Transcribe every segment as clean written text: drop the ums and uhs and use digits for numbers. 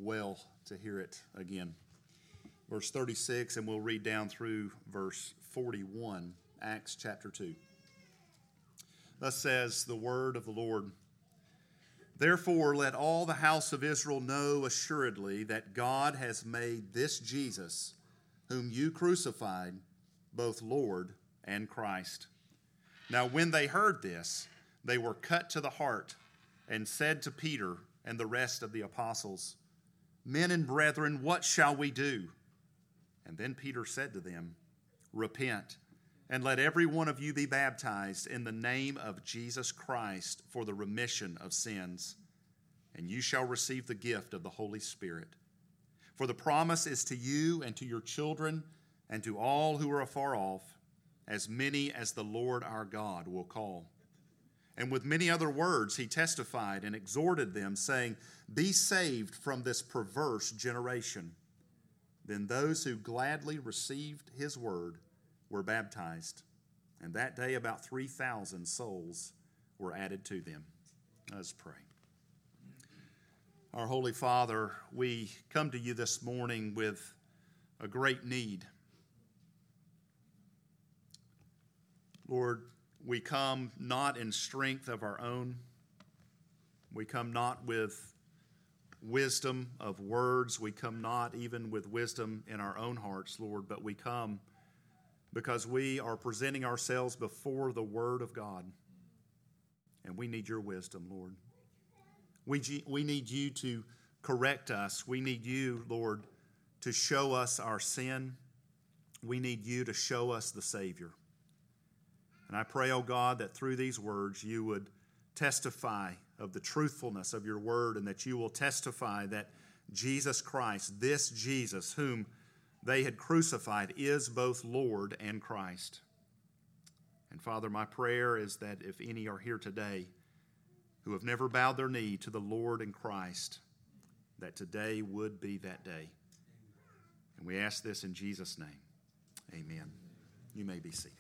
well to hear it again. Verse 36, and we'll read down through verse 41, Acts chapter 2. Thus says the word of the Lord. Therefore, let all the house of Israel know assuredly that God has made this Jesus, whom you crucified, both Lord and Christ. Now when they heard this, they were cut to the heart and said to Peter and the rest of the apostles, Men and brethren, what shall we do? And then Peter said to them, Repent, and let every one of you be baptized in the name of Jesus Christ for the remission of sins, and you shall receive the gift of the Holy Spirit. For the promise is to you and to your children and to all who are afar off, as many as the Lord our God will call. And with many other words he testified and exhorted them, saying, Be saved from this perverse generation. Then those who gladly received his word were baptized, and that day about 3,000 souls were added to them. Let's pray. Our Holy Father, we come to you this morning with a great need. Lord, we come not in strength of our own. We come not with wisdom of words. We come not even with wisdom in our own hearts, Lord, but we come because we are presenting ourselves before the Word of God. And we need your wisdom, Lord. We need you to correct us. We need you, Lord, to show us our sin. We need you to show us the Savior. And I pray, oh God, that through these words you would testify of the truthfulness of your word, and that you will testify that Jesus Christ, this Jesus whom they had crucified, is both Lord and Christ. And Father, my prayer is that if any are here today who have never bowed their knee to the Lord and Christ, that today would be that day. And we ask this in Jesus' name. Amen. You may be seated.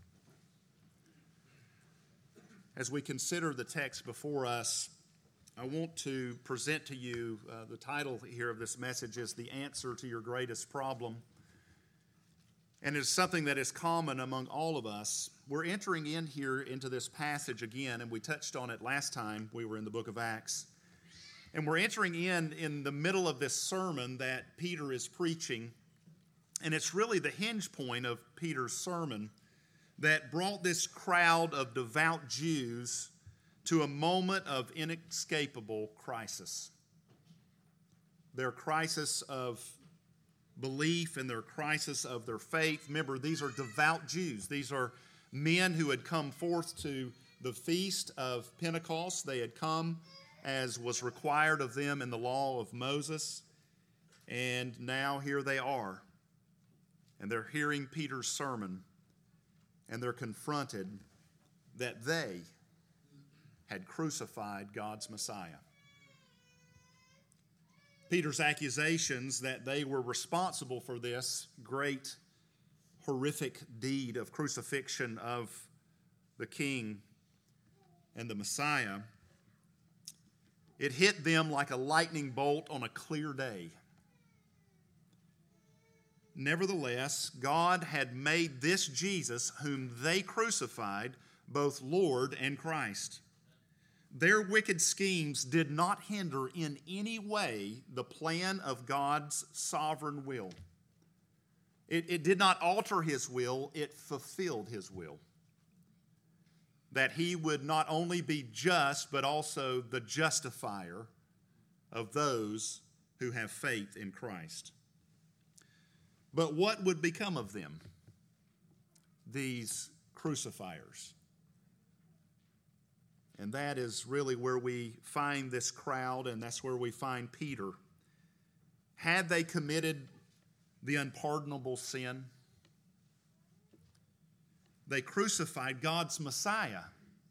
As we consider the text before us, I want to present to you the title here of this message is The Answer to Your Greatest Problem. And it's something that is common among all of us. We're entering in here into this passage again, and we touched on it last time we were in the book of Acts. And we're entering in the middle of this sermon that Peter is preaching. And it's really the hinge point of Peter's sermon that brought this crowd of devout Jews to a moment of inescapable crisis. Their crisis of belief and their crisis of their faith. Remember, these are devout Jews. These are men who had come forth to the feast of Pentecost. They had come as was required of them in the law of Moses. And now here they are. And they're hearing Peter's sermon. And they're confronted that they had crucified God's Messiah. Peter's accusations that they were responsible for this great, horrific deed of crucifixion of the King and the Messiah, it hit them like a lightning bolt on a clear day. Nevertheless, God had made this Jesus, whom they crucified, both Lord and Christ. Their wicked schemes did not hinder in any way the plan of God's sovereign will. It did not alter his will, it fulfilled his will. That he would not only be just, but also the justifier of those who have faith in Christ. But what would become of them, these crucifiers? And that is really where we find this crowd, and that's where we find Peter. Had they committed the unpardonable sin? They crucified God's Messiah.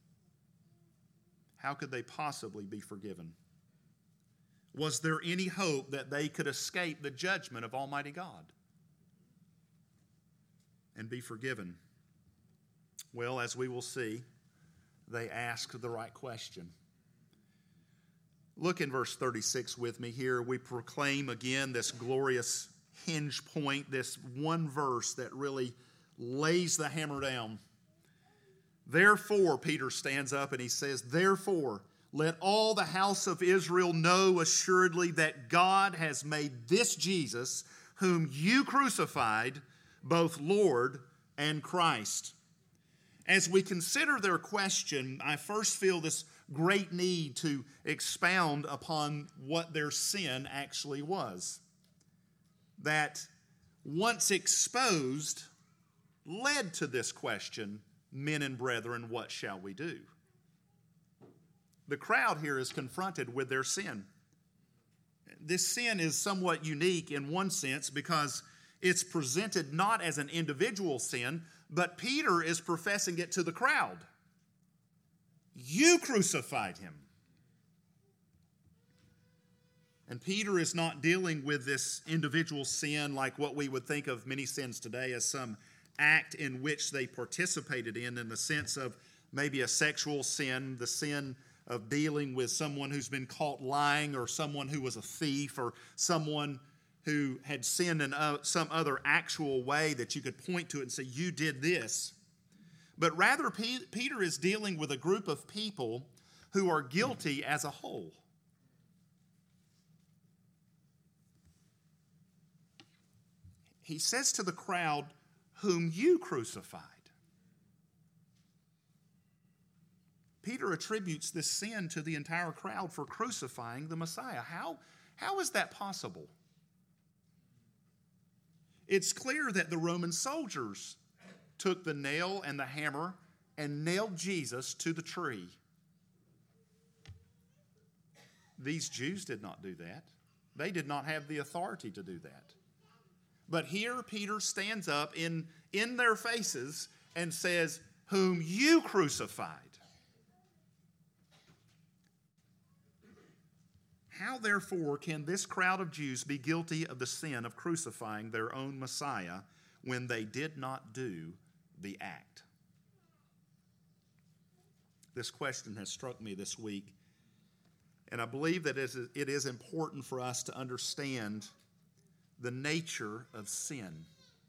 How could they possibly be forgiven? Was there any hope that they could escape the judgment of Almighty God and be forgiven? Well, as we will see, they asked the right question. Look in verse 36 with me here. We proclaim again this glorious hinge point, this one verse that really lays the hammer down. Therefore, Peter stands up and he says, therefore, let all the house of Israel know assuredly that God has made this Jesus, whom you crucified, both Lord and Christ. As we consider their question, I first feel this great need to expound upon what their sin actually was. That once exposed led to this question, men and brethren, what shall we do? The crowd here is confronted with their sin. This sin is somewhat unique in one sense because it's presented not as an individual sin, but Peter is professing it to the crowd. You crucified him. And Peter is not dealing with this individual sin like what we would think of many sins today as some act in which they participated in the sense of maybe a sexual sin, the sin of dealing with someone who's been caught lying, or someone who was a thief, or someone who had sinned in some other actual way that you could point to it and say, you did this. But rather, Peter is dealing with a group of people who are guilty as a whole. He says to the crowd, whom you crucified. Peter attributes this sin to the entire crowd for crucifying the Messiah. How is that possible? It's clear that the Roman soldiers took the nail and the hammer and nailed Jesus to the tree. These Jews did not do that. They did not have the authority to do that. But here Peter stands up in their faces and says, whom you crucified. How, therefore, can this crowd of Jews be guilty of the sin of crucifying their own Messiah when they did not do the act? This question has struck me this week, and I believe that it is important for us to understand the nature of sin.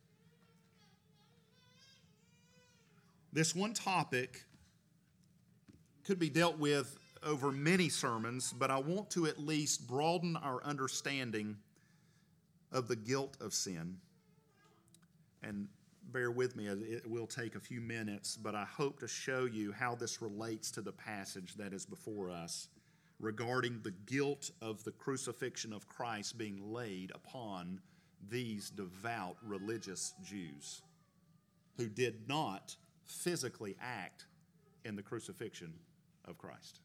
This one topic could be dealt with over many sermons, but I want to at least broaden our understanding of the guilt of sin. And bear with me, it will take a few minutes, but I hope to show you how this relates to the passage that is before us regarding the guilt of the crucifixion of Christ being laid upon these devout religious Jews who did not physically act in the crucifixion of Christ.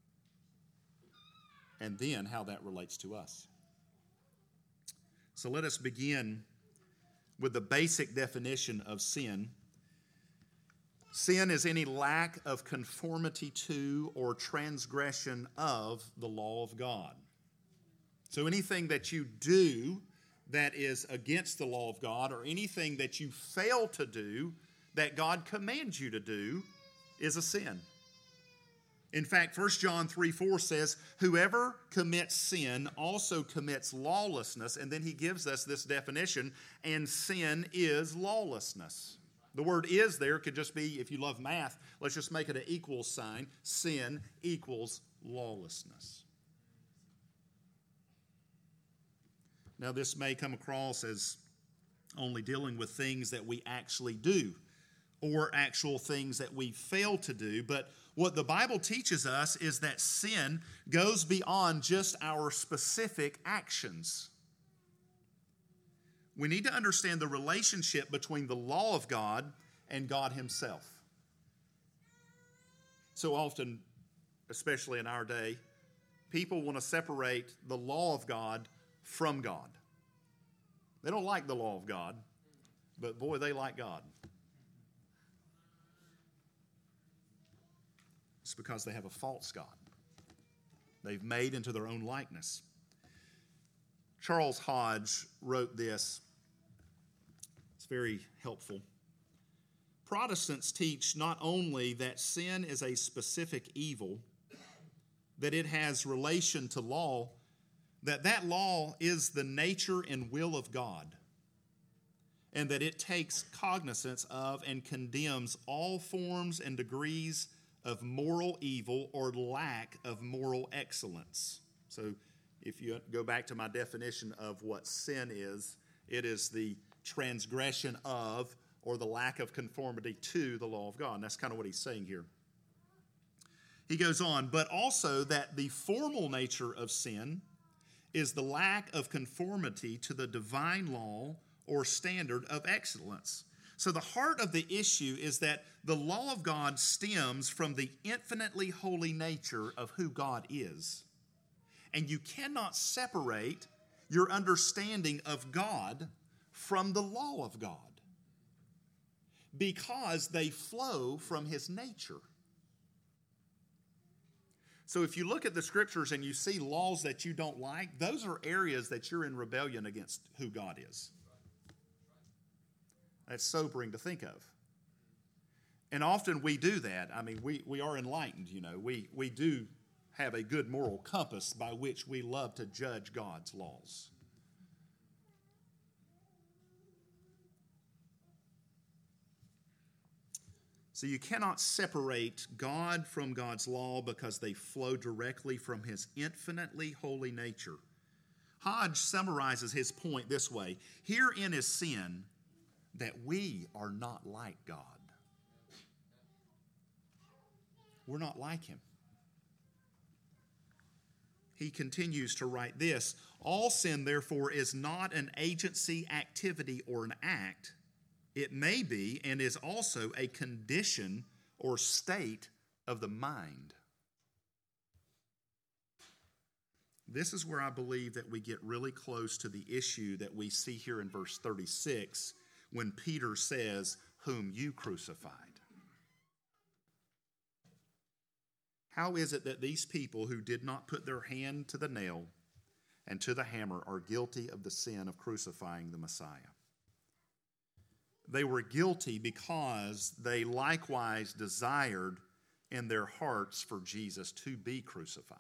And then how that relates to us. So let us begin with the basic definition of sin. Sin is any lack of conformity to or transgression of the law of God. So anything that you do that is against the law of God, or anything that you fail to do that God commands you to do, is a sin. In fact, 1 John 3:4 says, whoever commits sin also commits lawlessness. And then he gives us this definition, and sin is lawlessness. The word is there could just be, if you love math, let's just make it an equal sign. Sin equals lawlessness. Now, this may come across as only dealing with things that we actually do or actual things that we fail to do, but what the Bible teaches us is that sin goes beyond just our specific actions. We need to understand the relationship between the law of God and God himself. So often, especially in our day, people want to separate the law of God from God. They don't like the law of God, but boy, they like God. It's because they have a false God. They've made into their own likeness. Charles Hodge wrote this. It's very helpful. Protestants teach not only that sin is a specific evil, that it has relation to law, that law is the nature and will of God, and that it takes cognizance of and condemns all forms and degrees of moral evil or lack of moral excellence. So if you go back to my definition of what sin is, it is the transgression of or the lack of conformity to the law of God. And that's kind of what he's saying here. He goes on, but also that the formal nature of sin is the lack of conformity to the divine law or standard of excellence. So the heart of the issue is that the law of God stems from the infinitely holy nature of who God is. And you cannot separate your understanding of God from the law of God because they flow from his nature. So if you look at the scriptures and you see laws that you don't like, those are areas that you're in rebellion against who God is. That's sobering to think of. And often we do that. I mean, we are enlightened, you know. We do have a good moral compass by which we love to judge God's laws. So you cannot separate God from God's law because they flow directly from his infinitely holy nature. Hodge summarizes his point this way: herein is sin, that we are not like God. We're not like him. He continues to write this: all sin, therefore, is not an agency, activity, or an act. It may be and is also a condition or state of the mind. This is where I believe that we get really close to the issue that we see here in verse 36 when Peter says, whom you crucified. How is it that these people who did not put their hand to the nail and to the hammer are guilty of the sin of crucifying the Messiah? They were guilty because they likewise desired in their hearts for Jesus to be crucified.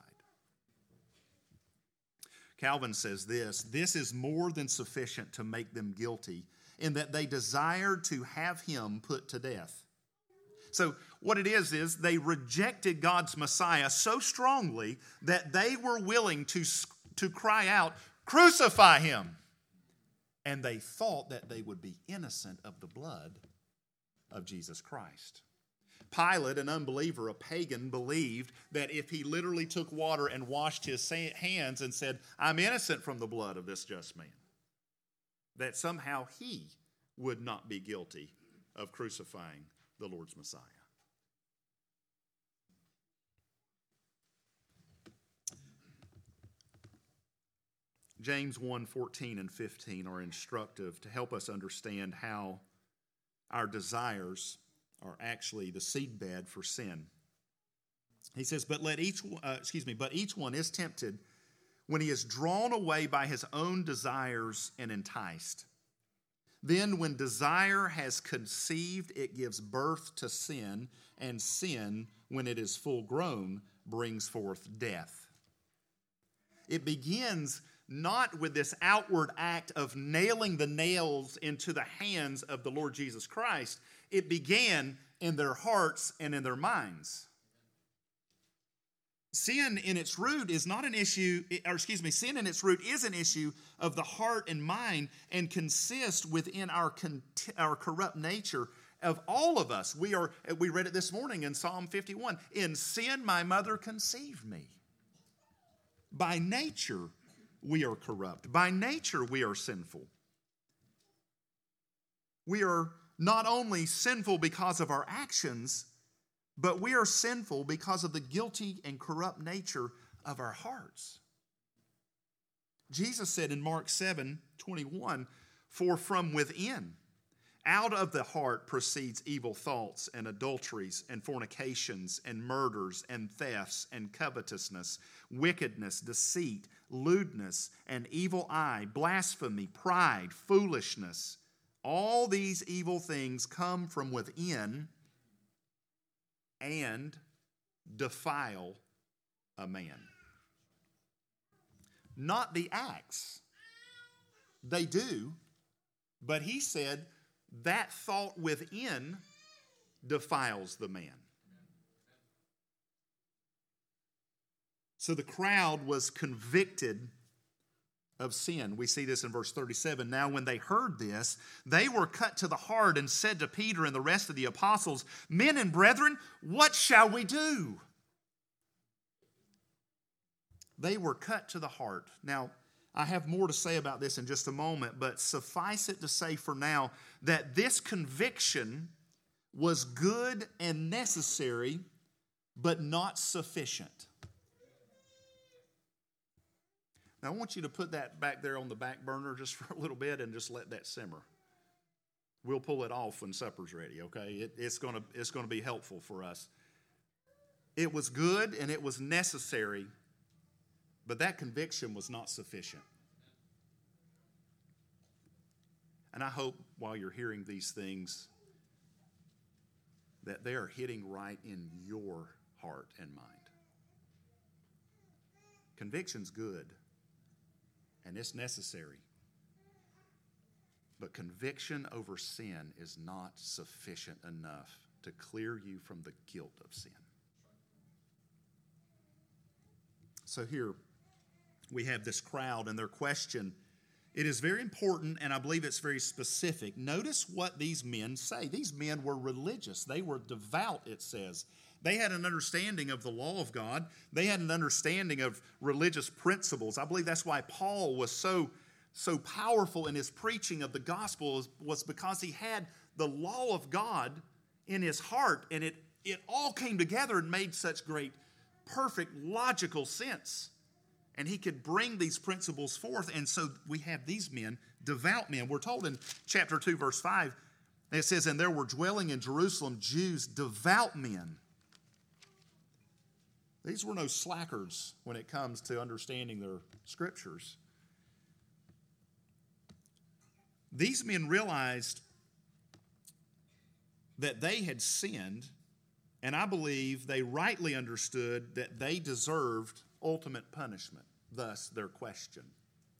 Calvin says this is more than sufficient to make them guilty in that they desired to have him put to death. So what it is they rejected God's Messiah so strongly that they were willing to cry out, crucify him. And they thought that they would be innocent of the blood of Jesus Christ. Pilate, an unbeliever, a pagan, believed that if he literally took water and washed his hands and said, I'm innocent from the blood of this just man, that somehow he would not be guilty of crucifying the Lord's Messiah. James 1:14 and 15 are instructive to help us understand how our desires are actually the seedbed for sin. He says, but each one is tempted when he is drawn away by his own desires and enticed. Then when desire has conceived, it gives birth to sin, and sin, when it is full grown, brings forth death. It begins not with this outward act of nailing the nails into the hands of the Lord Jesus Christ. It began in their hearts and in their minds. Sin in its root is not an issue, sin in its root is an issue of the heart and mind and consists within our corrupt nature of all of us. We read it this morning in Psalm 51. In sin my mother conceived me. By nature we are corrupt. By nature we are sinful. We are not only sinful because of our actions, but we are sinful because of the guilty and corrupt nature of our hearts. Jesus said in Mark 7:21, for from within, out of the heart proceeds evil thoughts and adulteries and fornications and murders and thefts and covetousness, wickedness, deceit, lewdness, an evil eye, blasphemy, pride, foolishness. All these evil things come from within and defile a man. Not the acts. They do, but he said that thought within defiles the man. So the crowd was convicted of sin. We see this in verse 37. Now when they heard this, they were cut to the heart and said to Peter and the rest of the apostles, "Men and brethren, what shall we do?" They were cut to the heart. Now, I have more to say about this in just a moment, but suffice it to say for now that this conviction was good and necessary, but not sufficient. Now, I want you to put that back there on the back burner just for a little bit and just let that simmer. We'll pull it off when supper's ready, okay? It's going to be helpful for us. It was good and it was necessary, but that conviction was not sufficient. And I hope while you're hearing these things that they are hitting right in your heart and mind. Conviction's good. And it's necessary. But conviction over sin is not sufficient enough to clear you from the guilt of sin. So here we have this crowd and their question. It is very important, and I believe it's very specific. Notice what these men say. These men were religious. They were devout, it says. They had an understanding of the law of God. They had an understanding of religious principles. I believe that's why Paul was so powerful in his preaching of the gospel, was because he had the law of God in his heart, and it all came together and made such great, perfect, logical sense. And he could bring these principles forth. And so we have these men, devout men. We're told in chapter 2, verse 5, it says, "And there were dwelling in Jerusalem Jews, devout men." These were no slackers when it comes to understanding their scriptures. These men realized that they had sinned, and I believe they rightly understood that they deserved ultimate punishment, thus their question.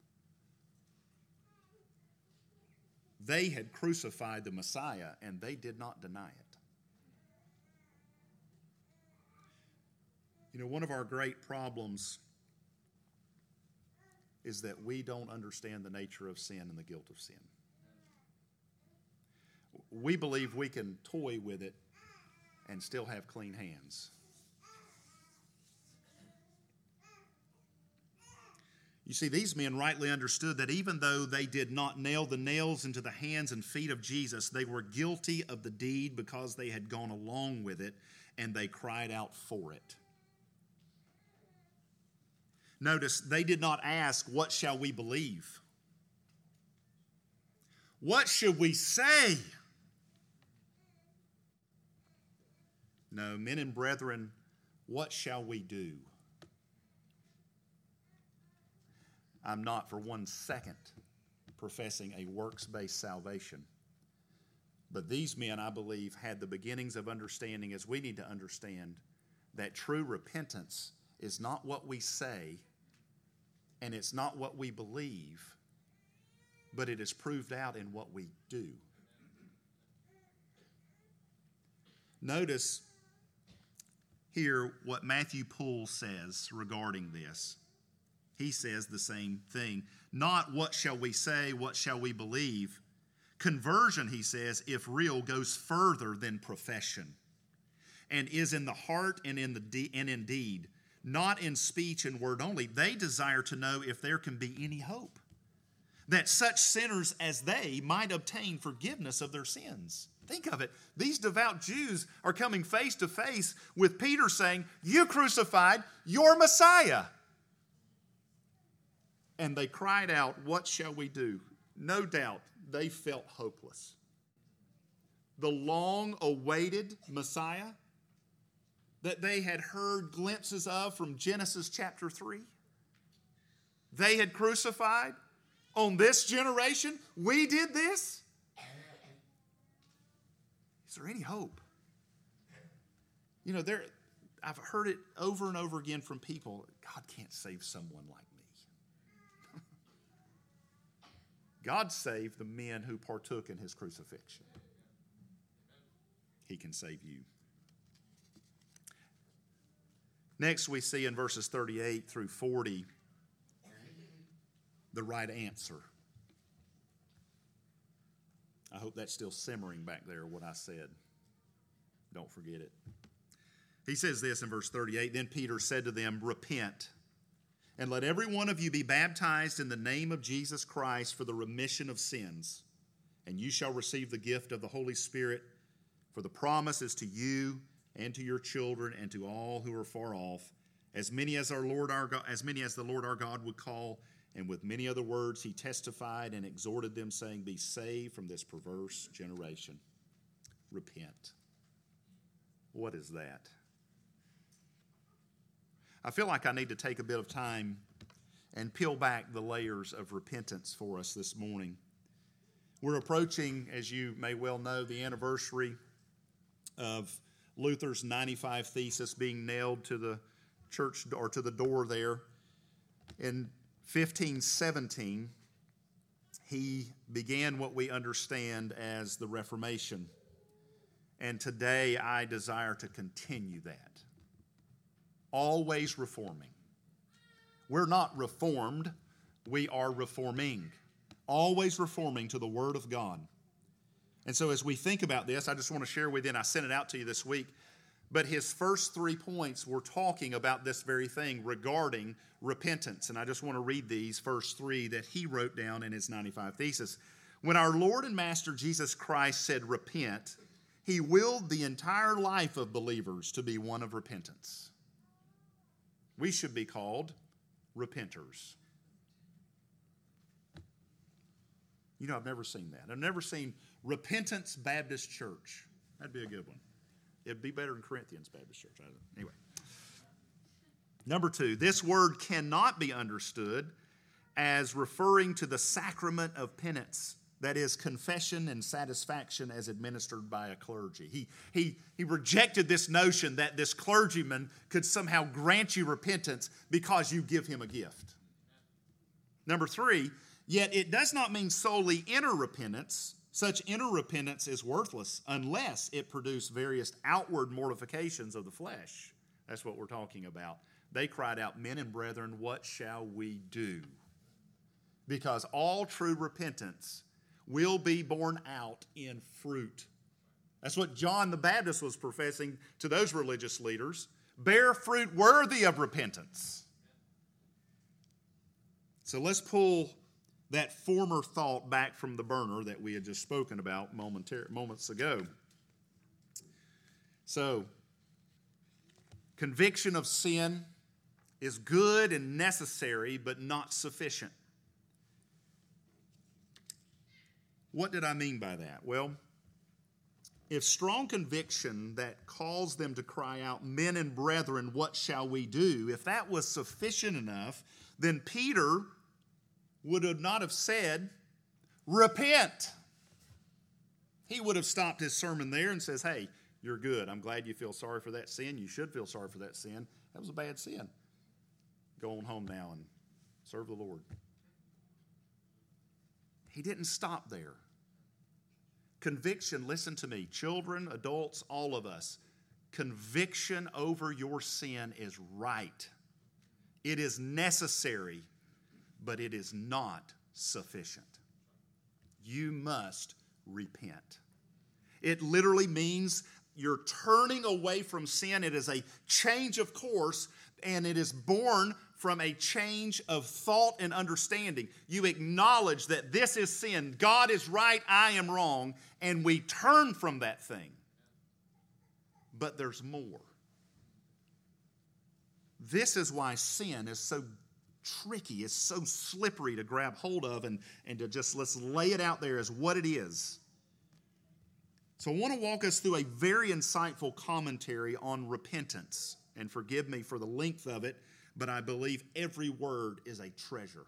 They had crucified the Messiah, and they did not deny it. You know, one of our great problems is that we don't understand the nature of sin and the guilt of sin. We believe we can toy with it and still have clean hands. You see, these men rightly understood that even though they did not nail the nails into the hands and feet of Jesus, they were guilty of the deed because they had gone along with it, and they cried out for it. Notice, they did not ask, "What shall we believe?" "What should we say?" No, men and brethren, what shall we do? I'm not for 1 second professing a works-based salvation. But these men, I believe, had the beginnings of understanding, as we need to understand, that true repentance is not what we say, and it's not what we believe, but it is proved out in what we do. Notice here what Matthew Poole says regarding this. He says the same thing. Not what shall we say, what shall we believe. Conversion, he says, if real, goes further than profession, and is in the heart and in deed, not in speech and word only. They desire to know if there can be any hope, that such sinners as they might obtain forgiveness of their sins. Think of it. These devout Jews are coming face to face with Peter saying, "You crucified your Messiah." And they cried out, "What shall we do?" No doubt they felt hopeless. The long-awaited Messiah that they had heard glimpses of from Genesis chapter 3, they had crucified. On this generation, we did this? Is there any hope? You know, I've heard it over and over again from people. God can't save someone like me. God saved the men who partook in his crucifixion. He can save you. Next, we see in verses 38 through 40 the right answer. I hope that's still simmering back there, what I said. Don't forget it. He says this in verse 38, "Then Peter said to them, 'Repent, and let every one of you be baptized in the name of Jesus Christ for the remission of sins, and you shall receive the gift of the Holy Spirit, for the promise is to you and to your children and to all who are far off, as many as the Lord our God would call.' And with many other words he testified and exhorted them, saying, 'Be saved from this perverse generation.'" Repent. What is that? I feel like I need to take a bit of time and peel back the layers of repentance for us this morning. We're approaching, as you may well know, the anniversary of Luther's 95 Thesis being nailed to the church or to the door there. In 1517, he began what we understand as the Reformation. And today I desire to continue that. Always reforming. We're not reformed, we are reforming. Always reforming to the Word of God. And so as we think about this, I just want to share with you, and I sent it out to you this week, but his first 3 points were talking about this very thing regarding repentance. And I just want to read these first 3 that he wrote down in his 95 Thesis. When our Lord and Master Jesus Christ said, "Repent," he willed the entire life of believers to be one of repentance. We should be called repenters. You know, I've never seen that. I've never seen Repentance Baptist Church. That'd be a good one. It'd be better than Corinthians Baptist Church. Anyway. Number 2, this word cannot be understood as referring to the sacrament of penance, that is, confession and satisfaction as administered by a clergy. He rejected this notion that this clergyman could somehow grant you repentance because you give him a gift. Number 3, yet it does not mean solely inner repentance. Such inner repentance is worthless unless it produce various outward mortifications of the flesh. That's what we're talking about. They cried out, "Men and brethren, what shall we do?" Because all true repentance will be borne out in fruit. That's what John the Baptist was professing to those religious leaders. Bear fruit worthy of repentance. So let's pull that former thought back from the burner that we had just spoken about moments ago. So, conviction of sin is good and necessary, but not sufficient. What did I mean by that? Well, if strong conviction that calls them to cry out, "Men and brethren, what shall we do?" if that was sufficient enough, then Peter would not have said, "Repent." He would have stopped his sermon there and says, "Hey, you're good. I'm glad you feel sorry for that sin. You should feel sorry for that sin. That was a bad sin. Go on home now and serve the Lord." He didn't stop there. Conviction, listen to me, children, adults, all of us, conviction over your sin is right. It is necessary, but it is not sufficient. You must repent. It literally means you're turning away from sin. It is a change of course, and it is born from a change of thought and understanding. You acknowledge that this is sin. God is right, I am wrong, and we turn from that thing. But there's more. This is why sin is so tricky, it's so slippery to grab hold of and to just let's lay it out there as what it is. So I want to walk us through a very insightful commentary on repentance. And forgive me for the length of it, but I believe every word is a treasure.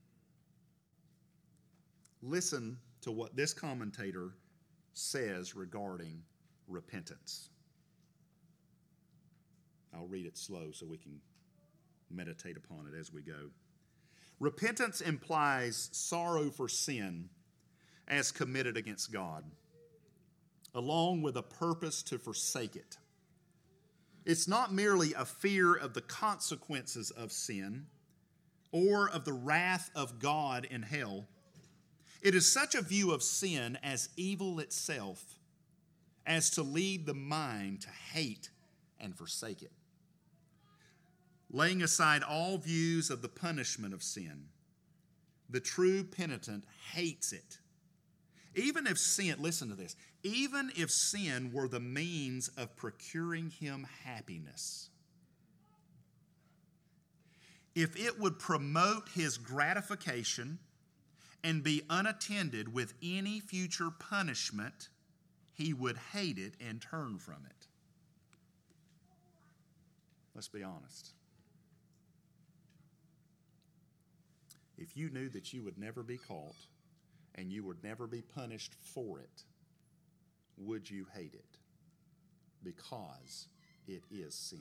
Listen to what this commentator says regarding repentance. I'll read it slow so we can meditate upon it as we go. Repentance implies sorrow for sin as committed against God, along with a purpose to forsake it. It's not merely a fear of the consequences of sin or of the wrath of God in hell. It is such a view of sin as evil itself as to lead the mind to hate and forsake it. Laying aside all views of the punishment of sin, the true penitent hates it. Even if sin, listen to this, even if sin were the means of procuring him happiness, if it would promote his gratification and be unattended with any future punishment, he would hate it and turn from it. Let's be honest. If you knew that you would never be caught and you would never be punished for it, would you hate it? Because it is sin.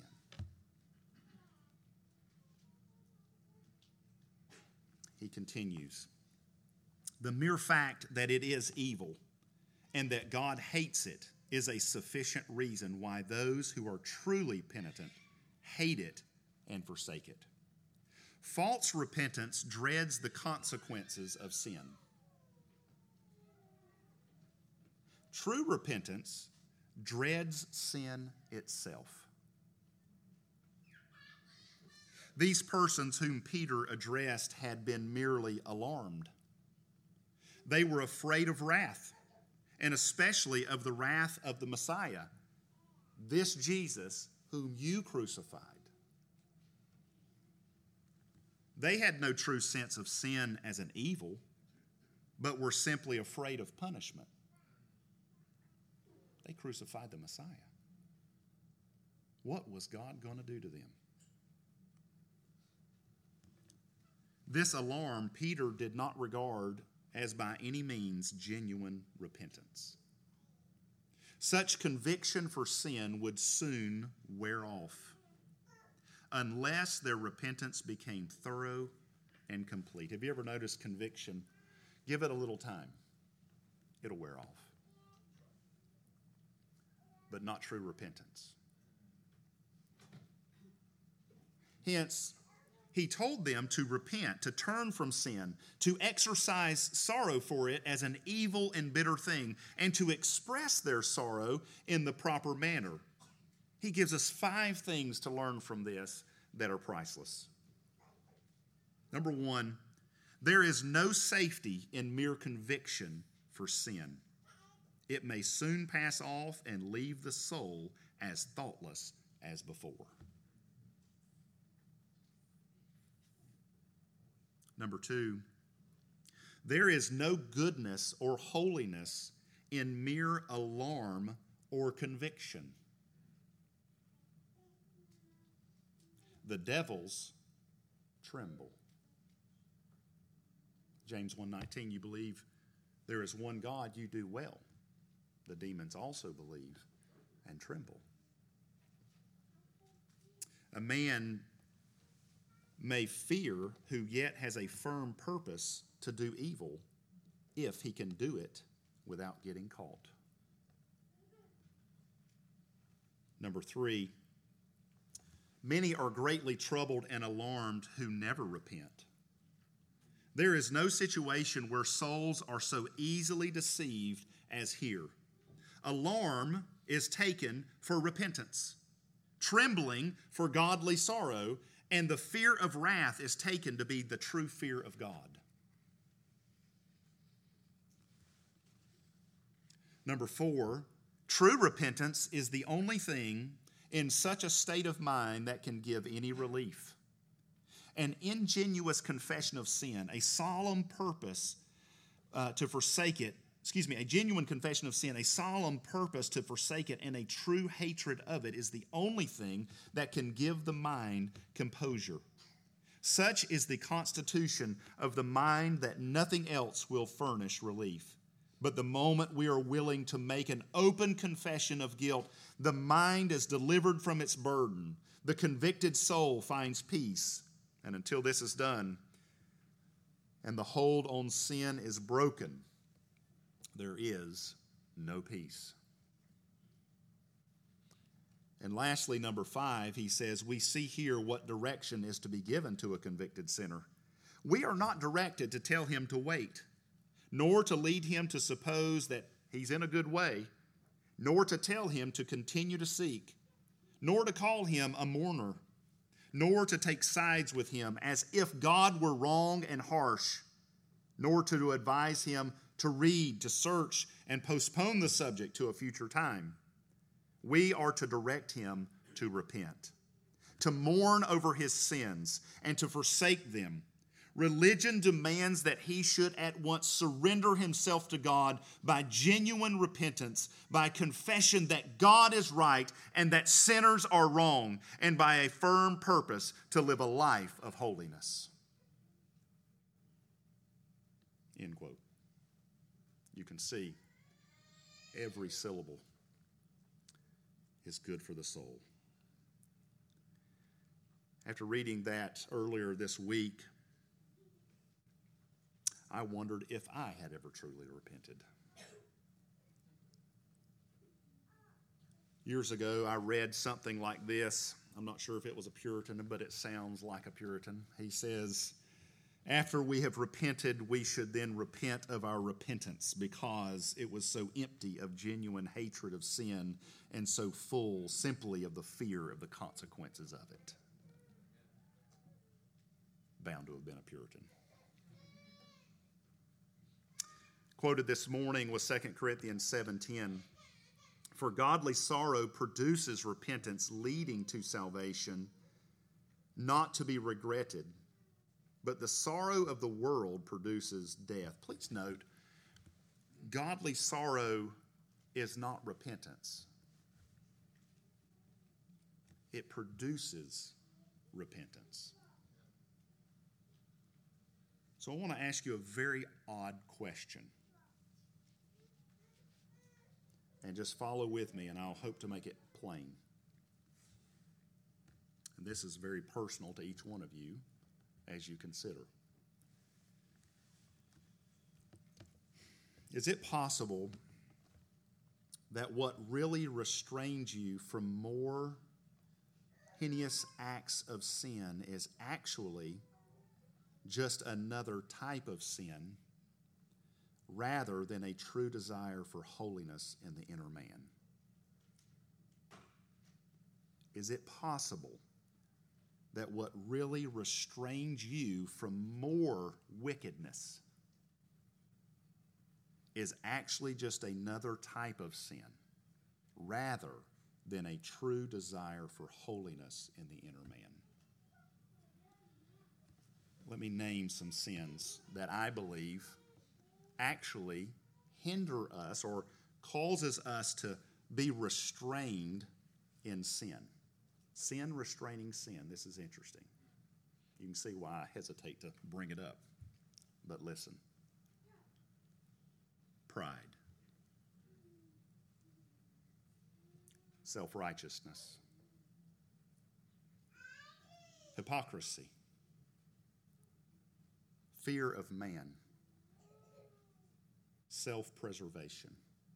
He continues, the mere fact that it is evil and that God hates it is a sufficient reason why those who are truly penitent hate it and forsake it. False repentance dreads the consequences of sin. True repentance dreads sin itself. These persons whom Peter addressed had been merely alarmed. They were afraid of wrath, and especially of the wrath of the Messiah, this Jesus whom you crucified. They had no true sense of sin as an evil, but were simply afraid of punishment. They crucified the Messiah. What was God going to do to them? This alarm Peter did not regard as by any means genuine repentance. Such conviction for sin would soon wear off unless their repentance became thorough and complete. Have you ever noticed conviction? Give it a little time. It'll wear off. But not true repentance. Hence, he told them to repent, to turn from sin, to exercise sorrow for it as an evil and bitter thing, and to express their sorrow in the proper manner. He gives us 5 things to learn from this that are priceless. Number 1, there is no safety in mere conviction for sin. It may soon pass off and leave the soul as thoughtless as before. Number 2, there is no goodness or holiness in mere alarm or conviction. The devils tremble. James 1:19, you believe there is one God, you do well. The demons also believe and tremble. A man may fear who yet has a firm purpose to do evil if he can do it without getting caught. Number 3, many are greatly troubled and alarmed who never repent. There is no situation where souls are so easily deceived as here. Alarm is taken for repentance, trembling for godly sorrow, and the fear of wrath is taken to be the true fear of God. Number 4, true repentance is the only thing in such a state of mind that can give any relief. An ingenuous confession of sin, a solemn purpose to forsake it, a genuine confession of sin, a solemn purpose to forsake it, and a true hatred of it is the only thing that can give the mind composure. Such is the constitution of the mind that nothing else will furnish relief. But the moment we are willing to make an open confession of guilt, the mind is delivered from its burden. The convicted soul finds peace. And until this is done and the hold on sin is broken, there is no peace. And lastly, number 5, he says, we see here what direction is to be given to a convicted sinner. We are not directed to tell him to wait, nor to lead him to suppose that he's in a good way, nor to tell him to continue to seek, nor to call him a mourner, nor to take sides with him as if God were wrong and harsh, nor to advise him to read, to search, and postpone the subject to a future time. We are to direct him to repent, to mourn over his sins, and to forsake them. Religion demands that he should at once surrender himself to God by genuine repentance, by confession that God is right and that sinners are wrong, and by a firm purpose to live a life of holiness. End quote. You can see every syllable is good for the soul. After reading that earlier this week, I wondered if I had ever truly repented. Years ago, I read something like this. I'm not sure if it was a Puritan, but it sounds like a Puritan. He says, after we have repented, we should then repent of our repentance because it was so empty of genuine hatred of sin and so full simply of the fear of the consequences of it. Bound to have been a Puritan. Quoted this morning was 2 Corinthians 7:10. For godly sorrow produces repentance leading to salvation, not to be regretted. But the sorrow of the world produces death. Please note, godly sorrow is not repentance. It produces repentance. So I want to ask you a very odd question. And just follow with me, and I'll hope to make it plain. And this is very personal to each one of you as you consider. Is it possible that what really restrains you from more heinous acts of sin is actually just another type of sin rather than a true desire for holiness in the inner man? Is it possible that what really restrains you from more wickedness is actually just another type of sin rather than a true desire for holiness in the inner man? Let me name some sins that I believe actually hinder us or causes us to be restrained in sin. Sin restraining sin. This is interesting. You can see why I hesitate to bring it up. But listen. Pride. Self-righteousness. Hypocrisy. Fear of man. Self-preservation.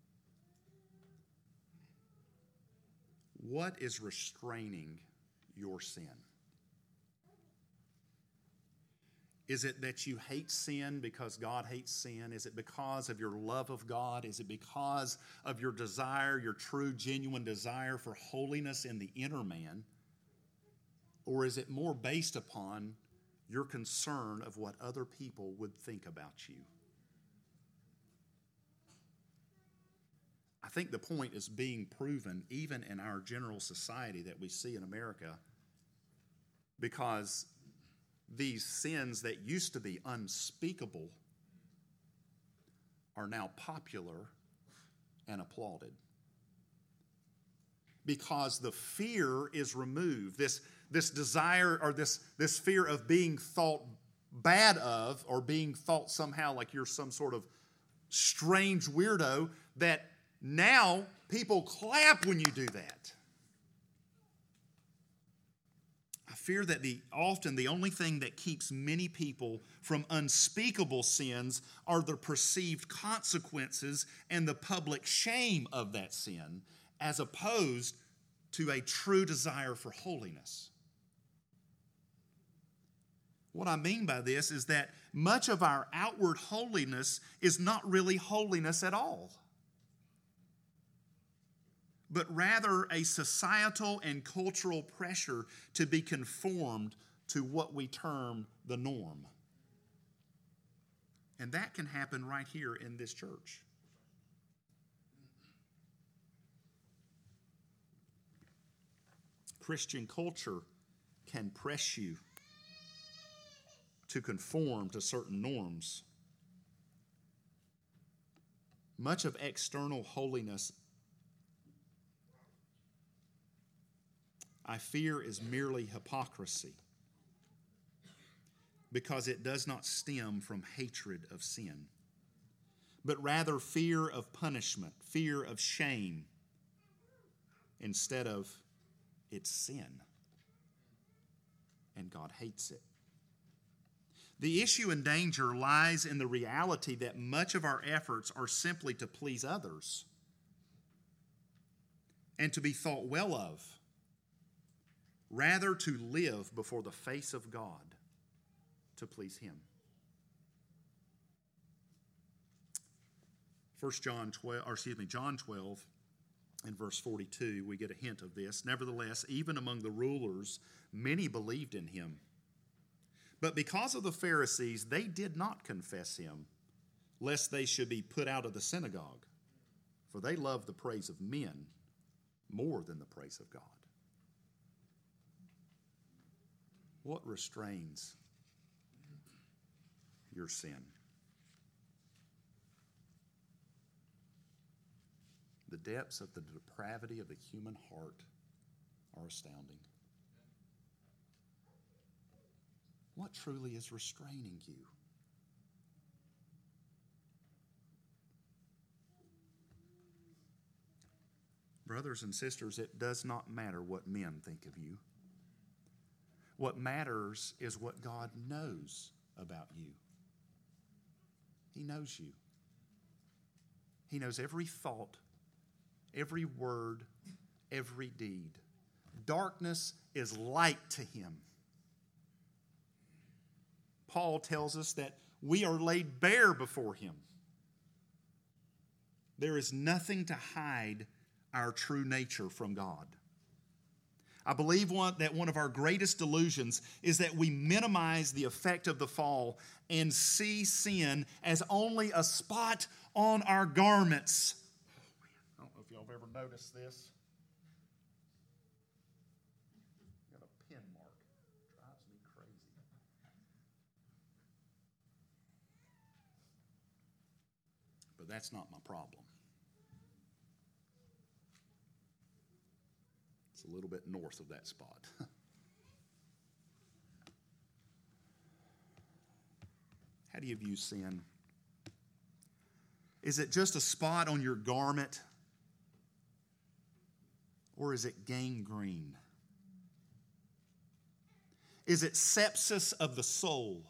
What is restraining your sin? Is it that you hate sin because God hates sin? Is it because of your love of God? Is it because of your desire, your true, genuine desire for holiness in the inner man? Or is it more based upon your concern of what other people would think about you? I think the point is being proven even in our general society that we see in America, because these sins that used to be unspeakable are now popular and applauded. Because the fear is removed, this desire or this fear of being thought bad of or being thought somehow like you're some sort of strange weirdo, that now people clap when you do that. fear that often the only thing that keeps many people from unspeakable sins are the perceived consequences and the public shame of that sin, as opposed to a true desire for holiness. What I mean by this is that much of our outward holiness is not really holiness at all, but rather a societal and cultural pressure to be conformed to what we term the norm. And that can happen right here in this church. Christian culture can press you to conform to certain norms. Much of external holiness, I fear, is merely hypocrisy, because it does not stem from hatred of sin, but rather fear of punishment, fear of shame, instead of it's sin, and God hates it. The issue and danger lies in the reality that much of our efforts are simply to please others and to be thought well of, rather to live before the face of God to please Him. John 12 and verse 42, we get a hint of this. Nevertheless, even among the rulers, many believed in Him. But because of the Pharisees, they did not confess Him, lest they should be put out of the synagogue. For they love the praise of men more than the praise of God. What restrains your sin? The depths of the depravity of the human heart are astounding. What truly is restraining you? Brothers and sisters, it does not matter what men think of you. What matters is what God knows about you. He knows you. He knows every thought, every word, every deed. Darkness is light to Him. Paul tells us that we are laid bare before Him. There is nothing to hide our true nature from God. I believe that one of our greatest delusions is that we minimize the effect of the fall and see sin as only a spot on our garments. I don't know if y'all have ever noticed this. Got a pin mark. Drives me crazy. But that's not my problem. It's a little bit north of that spot. How do you view sin? Is it just a spot on your garment? Or is it gangrene? Is it sepsis of the soul?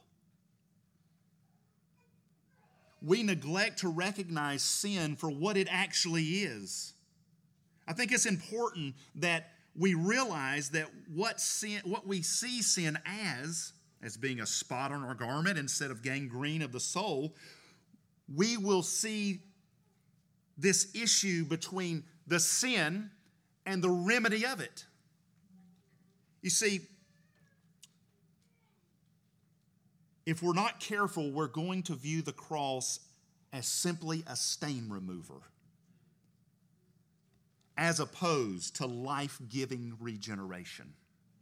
We neglect to recognize sin for what it actually is. I think it's important that we realize that what we see sin as being a spot on our garment instead of gangrene of the soul, we will see this issue between the sin and the remedy of it. You see, if we're not careful, we're going to view the cross as simply a stain remover, as opposed to life-giving regeneration.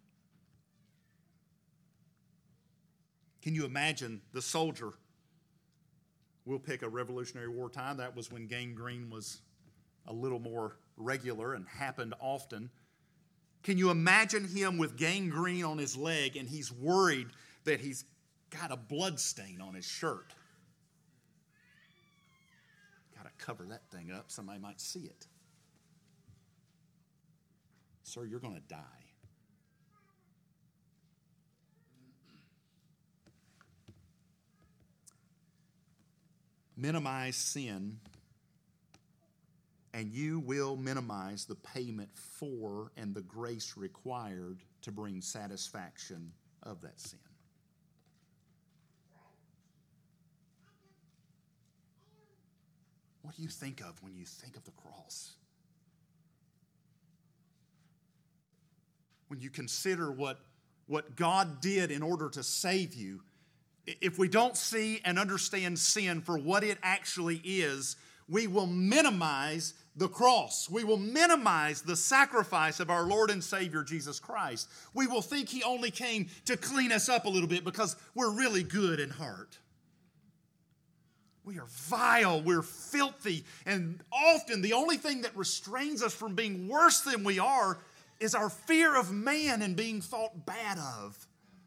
Can you imagine the soldier? We'll pick a Revolutionary War time. That was when gangrene was a little more regular and happened often. Can you imagine him with gangrene on his leg and he's worried that he's got a blood stain on his shirt? Got to cover that thing up. Somebody might see it. Sir, you're going to die. minimize sin, and you will minimize the payment for and the grace required to bring satisfaction of that sin. What do you think of when you think of the cross? When you consider what God did in order to save you, if we don't see and understand sin for what it actually is, we will minimize the cross. We will minimize the sacrifice of our Lord and Savior, Jesus Christ. We will think He only came to clean us up a little bit because we're really good in heart. We are vile, we're filthy, and often the only thing that restrains us from being worse than we are is our fear of man and being thought bad of.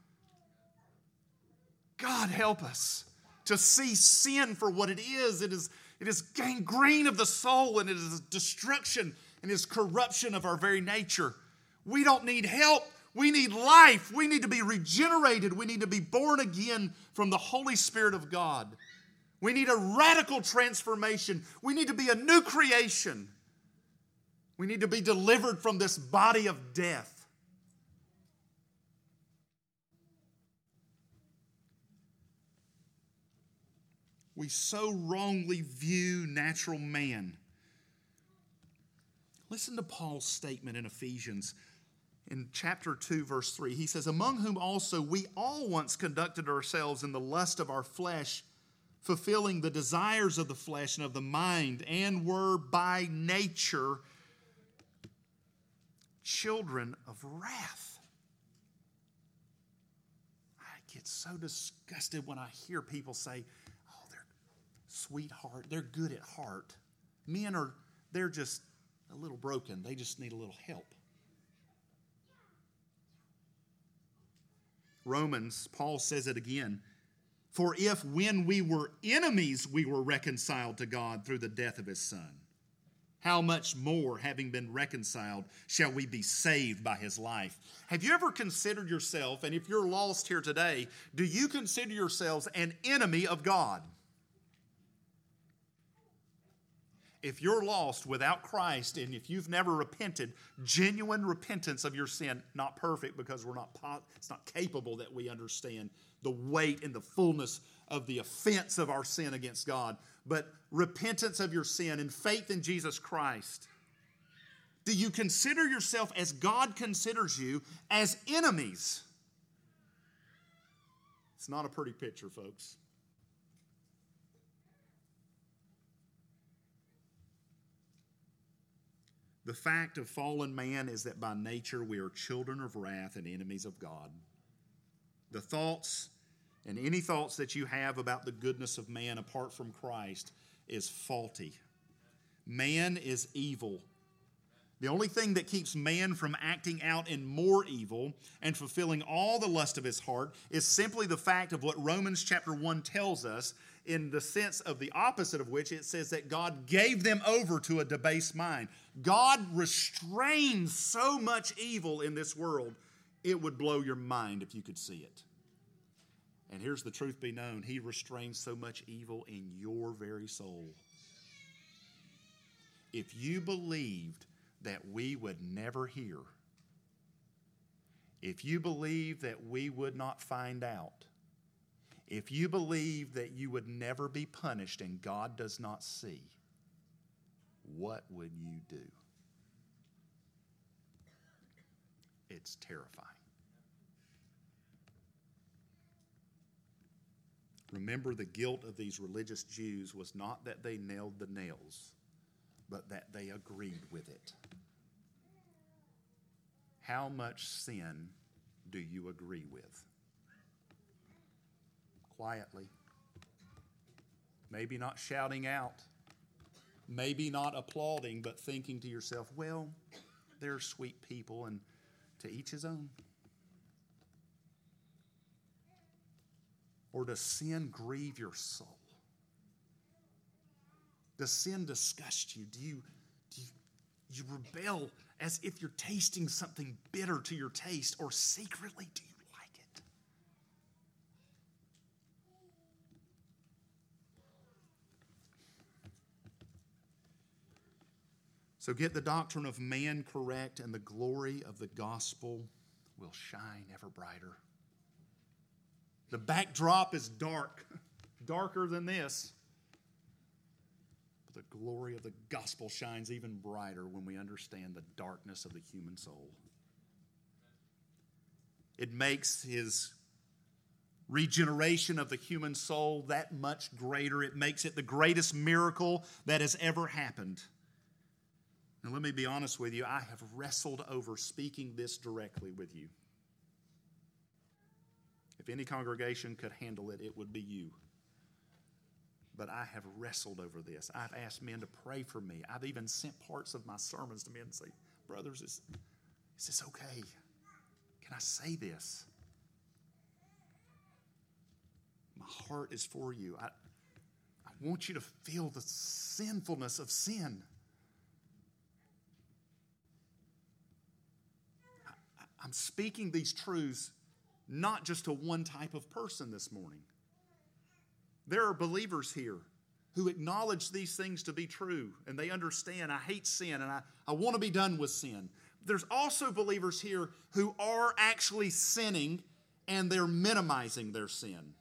God help us to see sin for what it is. It is gangrene of the soul, and it is destruction and is corruption of our very nature. We don't need help. We need life. We need to be regenerated. We need to be born again from the Holy Spirit of God. We need a radical transformation. We need to be a new creation. We need to be delivered from this body of death. We so wrongly view natural man. Listen to Paul's statement in Ephesians in chapter 2, verse 3. He says, "Among whom also we all once conducted ourselves in the lust of our flesh, fulfilling the desires of the flesh and of the mind, and were by nature children of wrath." I get so disgusted when I hear people say, "Oh, they're sweetheart, they're good at heart." They're just a little broken. They just need a little help. Romans, Paul says it again. "For if when we were enemies we were reconciled to God through the death of His Son, how much more, having been reconciled, shall we be saved by His life?" Have you ever considered yourself, and if you're lost here today, do you consider yourselves an enemy of God? If you're lost without Christ, and if you've never repented, genuine repentance of your sin, not perfect because it's not capable that we understand the weight and the fullness of the offense of our sin against God, but repentance of your sin and faith in Jesus Christ. Do you consider yourself, as God considers you, as enemies? It's not a pretty picture, folks. The fact of fallen man is that by nature we are children of wrath and enemies of God. The thoughts and any thoughts that you have about the goodness of man apart from Christ is faulty. Man is evil. The only thing that keeps man from acting out in more evil and fulfilling all the lust of his heart is simply the fact of what Romans chapter 1 tells us, in the sense of the opposite of which it says that God gave them over to a debased mind. God restrains so much evil in this world, it would blow your mind if you could see it. And here's the truth be known: He restrains so much evil in your very soul. If you believed that we would never hear, if you believe that we would not find out, if you believe that you would never be punished and God does not see, what would you do? It's terrifying. Remember, the guilt of these religious Jews was not that they nailed the nails, but that they agreed with it. How much sin do you agree with? Quietly. Maybe not shouting out. Maybe not applauding, but thinking to yourself, well, they're sweet people, and to each his own. Or does sin grieve your soul? Does sin disgust you? Do you rebel as if you're tasting something bitter to your taste, or secretly do you like it? So get the doctrine of man correct, and the glory of the gospel will shine ever brighter. The backdrop is dark, darker than this. But the glory of the gospel shines even brighter when we understand the darkness of the human soul. It makes his regeneration of the human soul that much greater. It makes it the greatest miracle that has ever happened. Now, let me be honest with you. I have wrestled over speaking this directly with you. If any congregation could handle it, it would be you. But I have wrestled over this. I've asked men to pray for me. I've even sent parts of my sermons to men and say, brothers, is this okay? Can I say this? My heart is for you. I want you to feel the sinfulness of sin. I'm speaking these truths not just to one type of person this morning. There are believers here who acknowledge these things to be true, and they understand I hate sin and I want to be done with sin. There's also believers here who are actually sinning and they're minimizing their sin.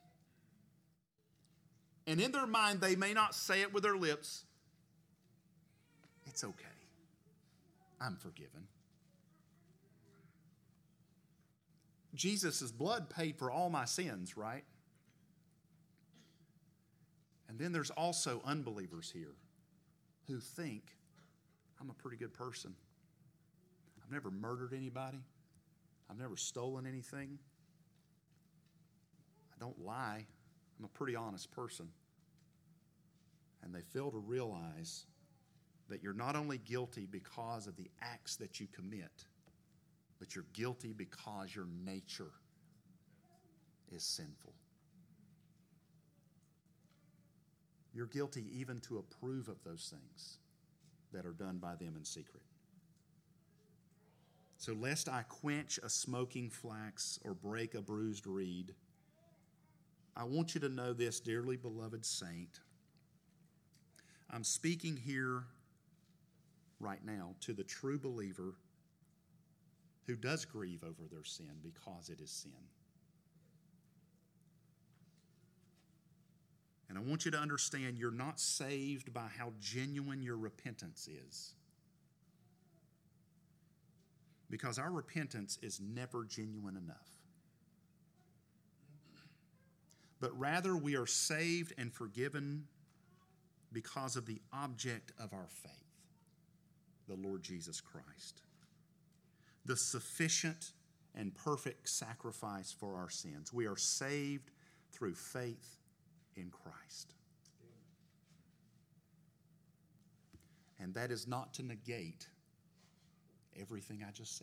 And in their mind, they may not say it with their lips. It's okay. I'm forgiven. Jesus' blood paid for all my sins, right? And then there's also unbelievers here who think, I'm a pretty good person. I've never murdered anybody. I've never stolen anything. I don't lie. I'm a pretty honest person. And they fail to realize that you're not only guilty because of the acts that you commit, but you're guilty because your nature is sinful. You're guilty even to approve of those things that are done by them in secret. So lest I quench a smoking flax or break a bruised reed, I want you to know this, dearly beloved saint. I'm speaking here right now to the true believer who does grieve over their sin because it is sin. And I want you to understand you're not saved by how genuine your repentance is. Because our repentance is never genuine enough. But rather we are saved and forgiven because of the object of our faith, the Lord Jesus Christ. The sufficient and perfect sacrifice for our sins. We are saved through faith in Christ. And that is not to negate everything I just said.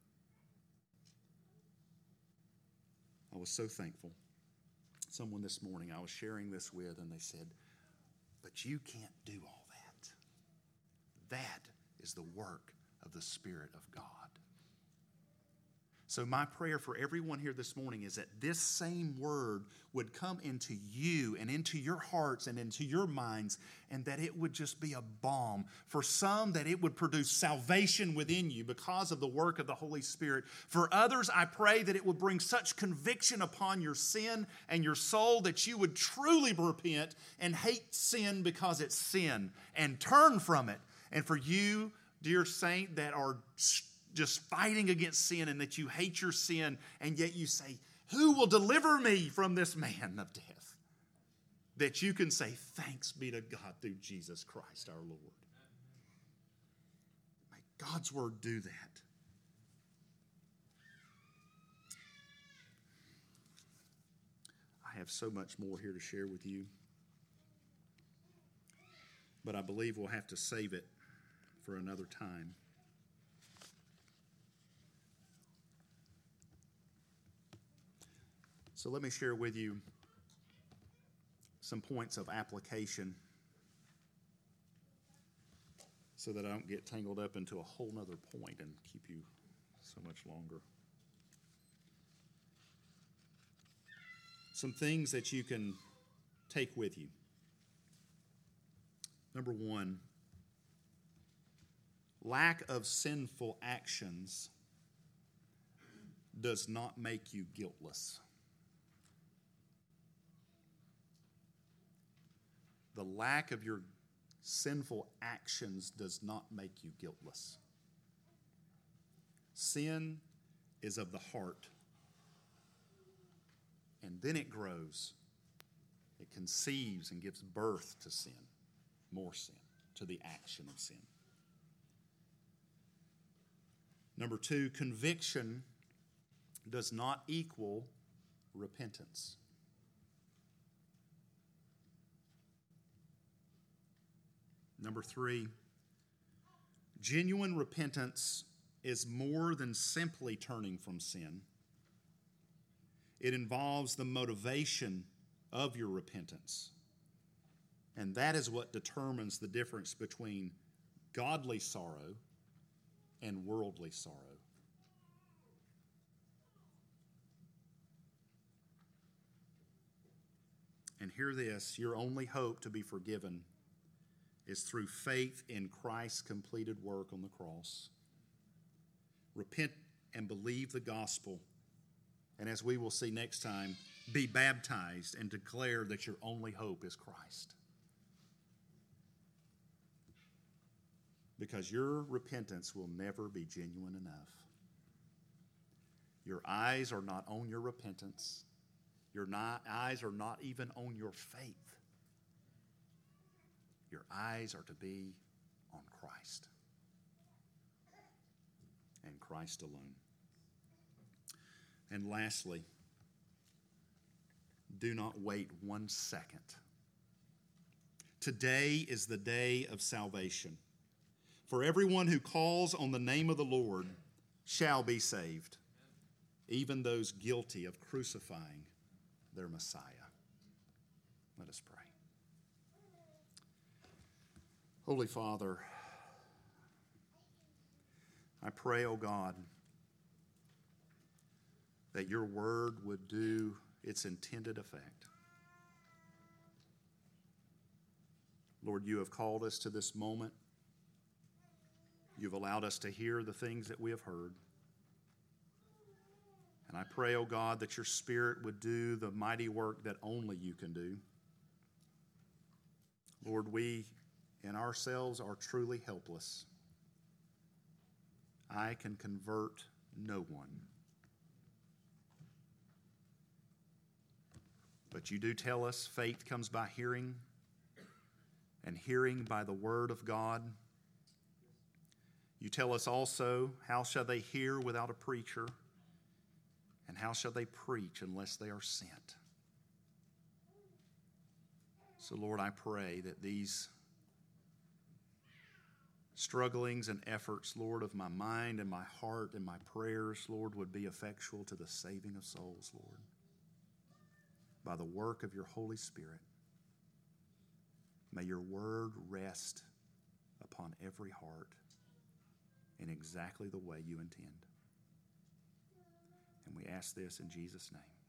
I was so thankful. Someone this morning I was sharing this with, and they said, but you can't do all that. That is the work of the Spirit of God. So my prayer for everyone here this morning is that this same word would come into you and into your hearts and into your minds, and that it would just be a balm. For some, that it would produce salvation within you because of the work of the Holy Spirit. For others, I pray that it would bring such conviction upon your sin and your soul that you would truly repent and hate sin because it's sin and turn from it. And for you, dear saint, that are just fighting against sin and that you hate your sin, and yet you say, who will deliver me from this man of death? That you can say, thanks be to God through Jesus Christ our Lord. May God's word do that. I have so much more here to share with you, but I believe we'll have to save it for another time. So let me share with you some points of application so that I don't get tangled up into a whole nother point and keep you so much longer. Some things that you can take with you. Number one, lack of sinful actions does not make you guiltless. The lack of your sinful actions does not make you guiltless. Sin is of the heart, and then it grows. It conceives and gives birth to sin, more sin, to the action of sin. Number 2, conviction does not equal repentance. Number 3, genuine repentance is more than simply turning from sin. It involves the motivation of your repentance. And that is what determines the difference between godly sorrow and worldly sorrow. And hear this, your only hope to be forgiven is through faith in Christ's completed work on the cross. Repent and believe the gospel. And as we will see next time, be baptized and declare that your only hope is Christ. Because your repentance will never be genuine enough. Your eyes are not on your repentance. Your eyes are not even on your faith. Your eyes are to be on Christ. And Christ alone. And lastly, do not wait 1 second. Today is the day of salvation. For everyone who calls on the name of the Lord shall be saved, even those guilty of crucifying their Messiah. Let us pray. Holy Father, I pray, O God, that your word would do its intended effect. Lord, you have called us to this moment. You've allowed us to hear the things that we have heard. And I pray, O God, that your Spirit would do the mighty work that only you can do. Lord, we in ourselves are truly helpless. I can convert no one. But you do tell us faith comes by hearing, and hearing by the word of God. You tell us also, how shall they hear without a preacher? And how shall they preach unless they are sent? So, Lord, I pray that these strugglings and efforts, Lord, of my mind and my heart and my prayers, Lord, would be effectual to the saving of souls, Lord, by the work of your Holy Spirit. May your word rest upon every heart in exactly the way you intend. And we ask this in Jesus' name.